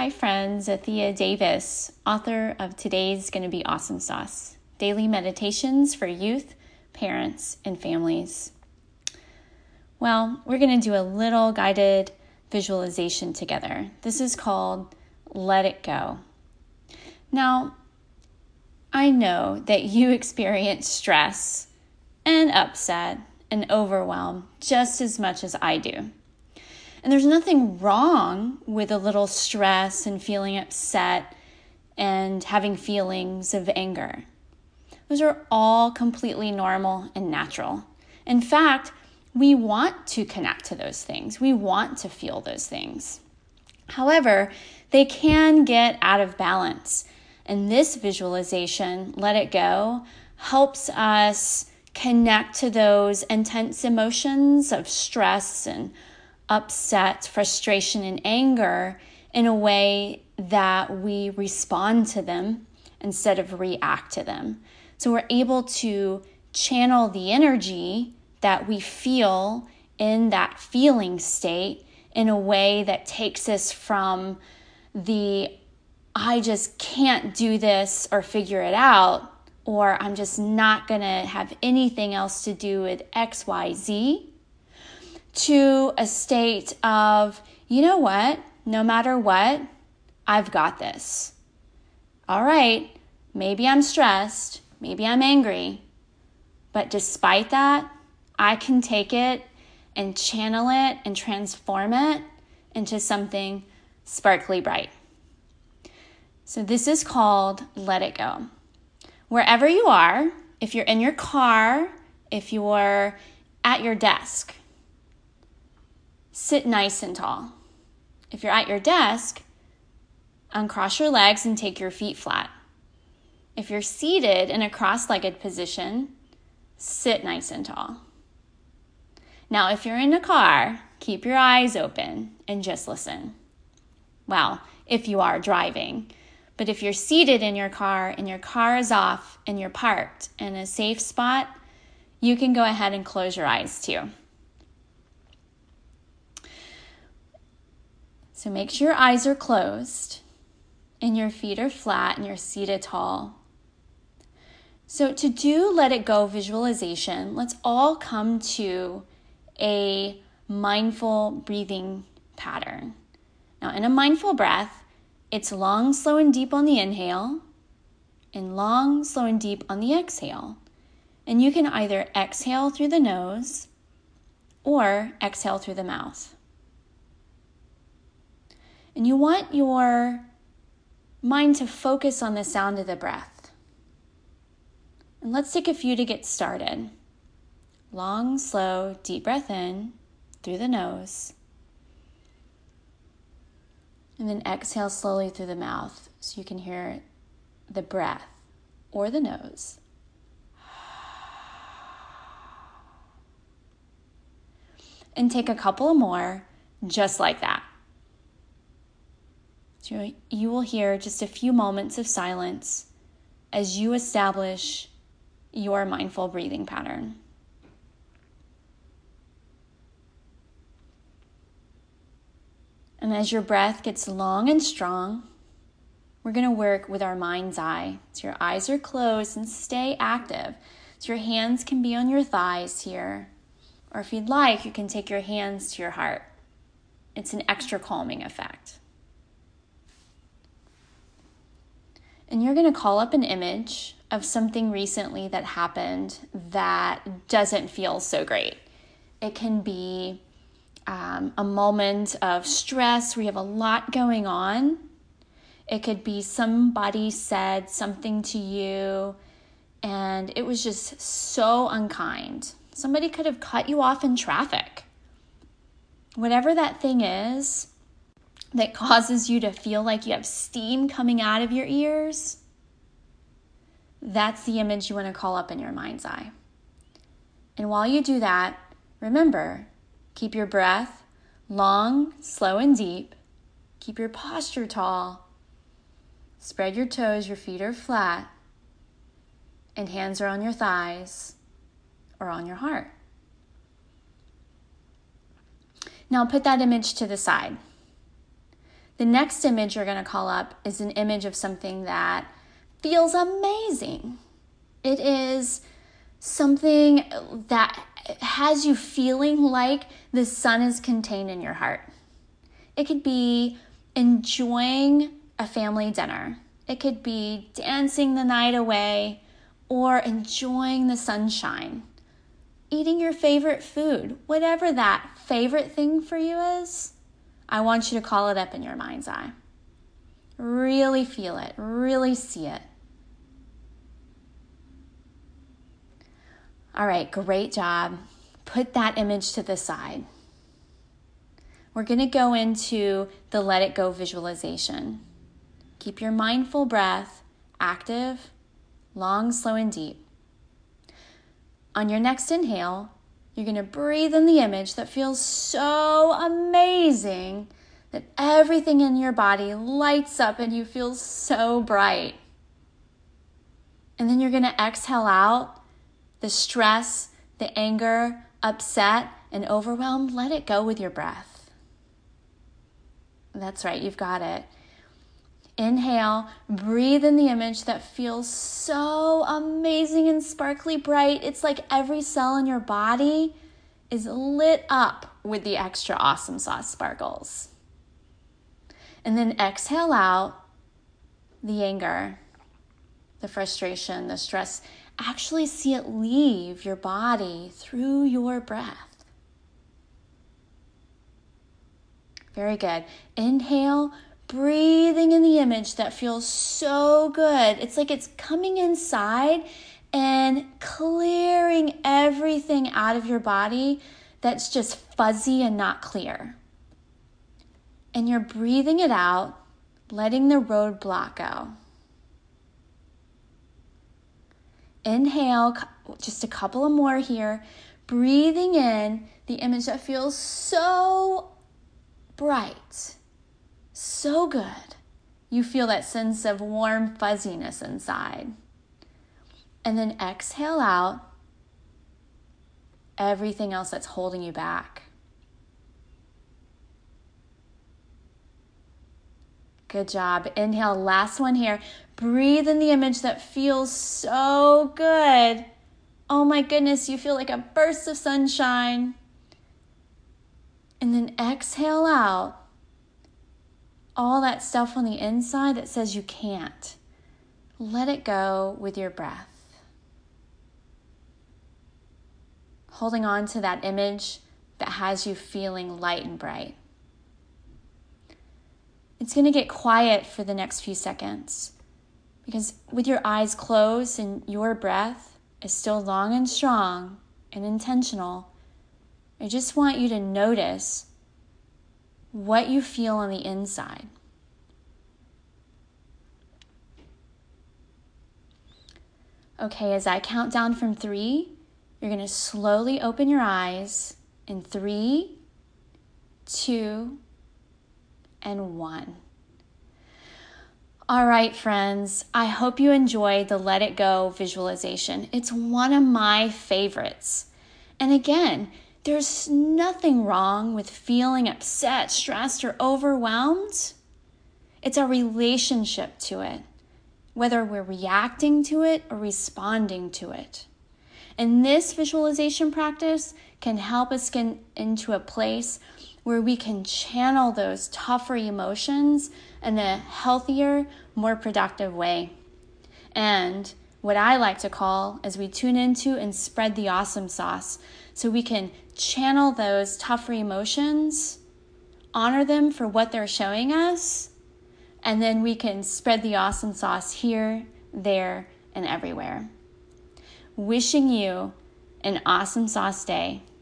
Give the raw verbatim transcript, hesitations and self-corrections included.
Hi friends, Athea Davis, author of Today's Gonna Be Awesome Sauce, Daily Meditations for Youth, Parents, and Families. Well, we're gonna do a little guided visualization together. This is called Let It Go. Now, I know that you experience stress and upset and overwhelm just as much as I do. And there's nothing wrong with a little stress and feeling upset and having feelings of anger. Those are all completely normal and natural. In fact, we want to connect to those things. We want to feel those things. However, they can get out of balance. And this visualization, Let It Go, helps us connect to those intense emotions of stress and upset, frustration, and anger in a way that we respond to them instead of react to them. So we're able to channel the energy that we feel in that feeling state in a way that takes us from the I just can't do this or figure it out, or I'm just not going to have anything else to do with X, Y, Z, to a state of, you know what, no matter what, I've got this. All right, maybe I'm stressed, maybe I'm angry, but despite that, I can take it and channel it and transform it into something sparkly bright. So this is called Let It Go. Wherever you are, if you're in your car, if you're at your desk, sit nice and tall. If you're at your desk, uncross your legs and take your feet flat. If you're seated in a cross-legged position, sit nice and tall. Now, if you're in a car, keep your eyes open and just listen. Well, if you are driving. But if you're seated in your car and your car is off and you're parked in a safe spot, you can go ahead and close your eyes too. So make sure your eyes are closed and your feet are flat and you're seated tall. So to do Let It Go visualization, let's all come to a mindful breathing pattern. Now, in a mindful breath, it's long, slow, and deep on the inhale and long, slow, and deep on the exhale. And you can either exhale through the nose or exhale through the mouth. And you want your mind to focus on the sound of the breath. And let's take a few to get started. Long, slow, deep breath in through the nose. And then exhale slowly through the mouth so you can hear the breath or the nose. And take a couple more just like that. So you will hear just a few moments of silence as you establish your mindful breathing pattern. And as your breath gets long and strong, we're going to work with our mind's eye. So your eyes are closed and stay active. So your hands can be on your thighs here. Or if you'd like, you can take your hands to your heart. It's an extra calming effect. And you're going to call up an image of something recently that happened that doesn't feel so great. It can be um, a moment of stress where you have a lot going on. It could be somebody said something to you and it was just so unkind. Somebody could have cut you off in traffic. Whatever that thing is that causes you to feel like you have steam coming out of your ears, that's the image you want to call up in your mind's eye. And while you do that, remember, keep your breath long, slow, and deep. Keep your posture tall. Spread your toes, your feet are flat, and hands are on your thighs or on your heart. Now put that image to the side. The next image you're going to call up is an image of something that feels amazing. It is something that has you feeling like the sun is contained in your heart. It could be enjoying a family dinner. It could be dancing the night away or enjoying the sunshine. Eating your favorite food, whatever that favorite thing for you is, I want you to call it up in your mind's eye. Really feel it, really see it. All right, great job. Put that image to the side. We're going to go into the let it go visualization. Keep your mindful breath active, long, slow, and deep. On your next inhale, you're going to breathe in the image that feels so amazing that everything in your body lights up and you feel so bright. And then you're going to exhale out the stress, the anger, upset, and overwhelm. Let it go with your breath. That's right, you've got it. Inhale, breathe in the image that feels so amazing and sparkly bright. It's like every cell in your body is lit up with the extra awesome sauce sparkles. And then exhale out the anger, the frustration, the stress. Actually see it leave your body through your breath. Very good. Inhale, breathing in the image that feels so good. It's like it's coming inside and clearing everything out of your body that's just fuzzy and not clear. And you're breathing it out, letting the roadblock go. Inhale, just a couple of more here. Breathing in the image that feels so bright, so good. You feel that sense of warm fuzziness inside. And then exhale out everything else that's holding you back. Good job. Inhale, last one here. Breathe in the image that feels so good. Oh my goodness, you feel like a burst of sunshine. And then exhale out all that stuff on the inside that says you can't. Let it go with your breath. Holding on to that image that has you feeling light and bright. It's going to get quiet for the next few seconds because with your eyes closed and your breath is still long and strong and intentional, I just want you to notice what you feel on the inside. Okay, as I count down from three, you're going to slowly open your eyes in three, two, and one. All right, friends, I hope you enjoyed the Let It Go visualization. It's one of my favorites. And again, there's nothing wrong with feeling upset, stressed, or overwhelmed. It's our relationship to it, whether we're reacting to it or responding to it. And this visualization practice can help us get into a place where we can channel those tougher emotions in a healthier, more productive way. And what I like to call as we tune into and spread the awesome sauce, so we can channel those tougher emotions, honor them for what they're showing us, and then we can spread the awesome sauce here, there, and everywhere. Wishing you an awesome sauce day.